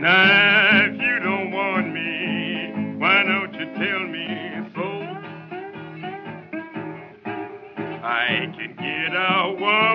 Now, if you don't want me, why don't you tell me so? I can get a woman